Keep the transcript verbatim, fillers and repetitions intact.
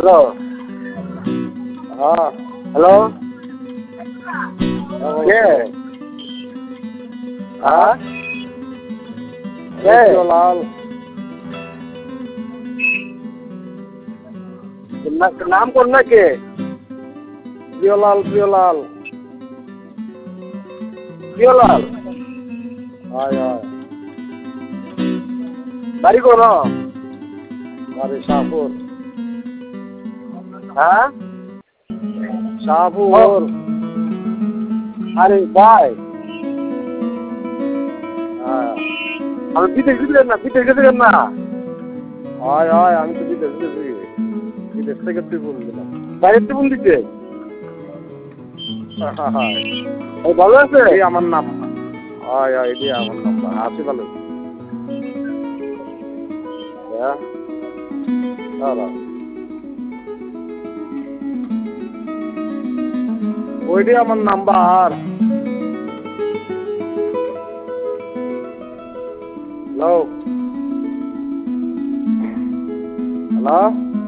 hello হ্যাঁ hello কে হ্যাঁ কে লাল না- নাম কোন না কে প্রিয়লাল প্রিয়লাল প্রিয়লাল হয় হয় বাড়ি কোন বাড়ি শাহপুর হ্যাঁ শাহপুর আরে ভাই হ্যাঁ আমি বিদেশ গেছিলেন না বিদেশ গেছিলেন না হয় হয় আমি তো বিদেশ গেছি বিদেশ থেকে তুই ফোন দিলাম বাইরের টিপুন দিচ্ছে হয় এই ভালো আছে এই আমার নাম হয় হয় এটি আমার নাম্বার আছি ভালো হ্যাঁ দাঁড়াও ওইটি আমার নাম্বার হ্যালো হ্যালো